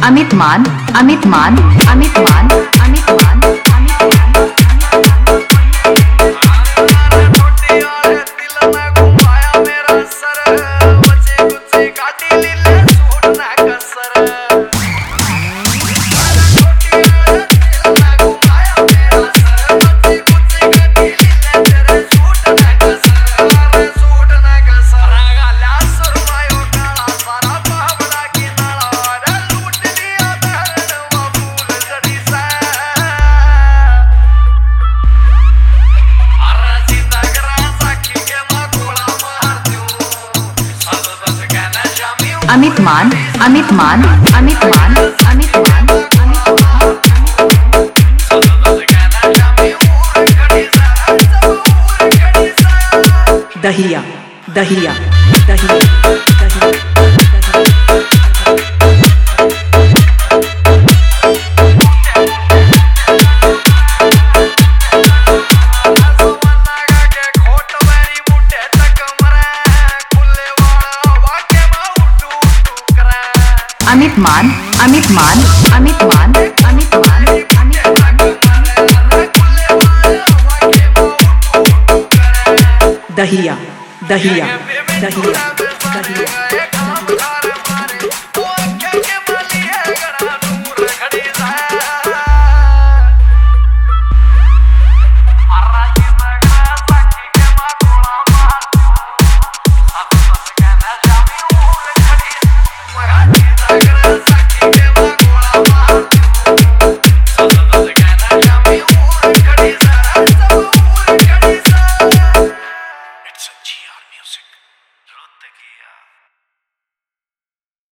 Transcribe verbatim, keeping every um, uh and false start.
अमित मान अमित मान अमित मान अमित मान अमित मान अमित मान अमित मान अमित मान दहिया दहिया दहिया दहिया अमित मान अमित मान अमित मान अमित मान अमित मान दहिया दहिया दहिया दहिया